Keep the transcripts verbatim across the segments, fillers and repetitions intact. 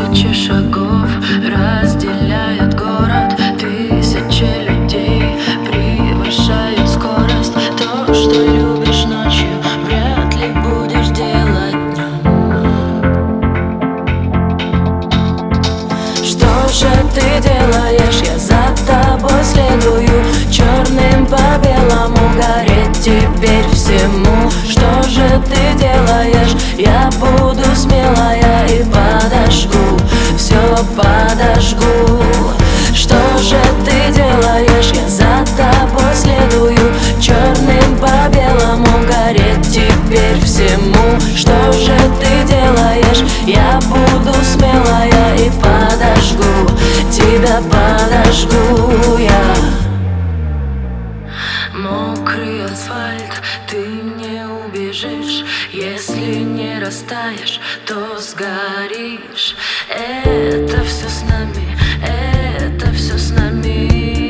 Тысячи шагов разделяют город, тысячи людей превышают скорость. То, что любишь ночью, вряд ли будешь делать днем. Что же ты делаешь? Я за тобой следую, черным по белому гореть теперь всему. Что же ты делаешь? Я буду смелая и подожгу, все подожгу. Что же ты делаешь? Я за тобой следую, черным по белому гореть теперь всему. Что же ты делаешь? Я буду смелая и подожгу, тебя подожгу я. Мокрый асфальт, ты не убежишь. Если не растаешь, то сгоришь. Это все с нами, это все с нами.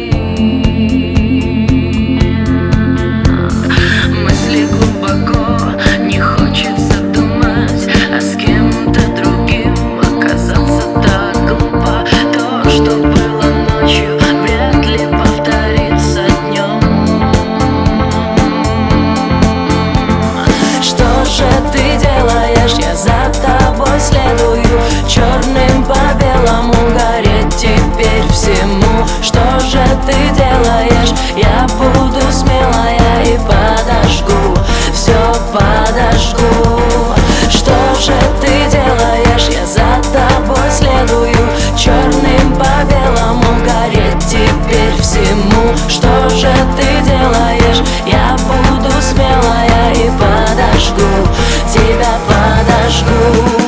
Мысли глубоко, не хочется думать, а с кем-то другим оказаться так глупо. То, что было ночью, вряд ли повторится днем. Что же ты делаешь? Я за тобой следую, черным по белому гореть теперь всему. Что же ты делаешь? Я буду смелая и подожгу, все подожгу. Что же ты делаешь? Я за тобой следую, черным по белому гореть теперь всему. Что же ты делаешь? Я буду смелая и подожгу, тебя подожгу.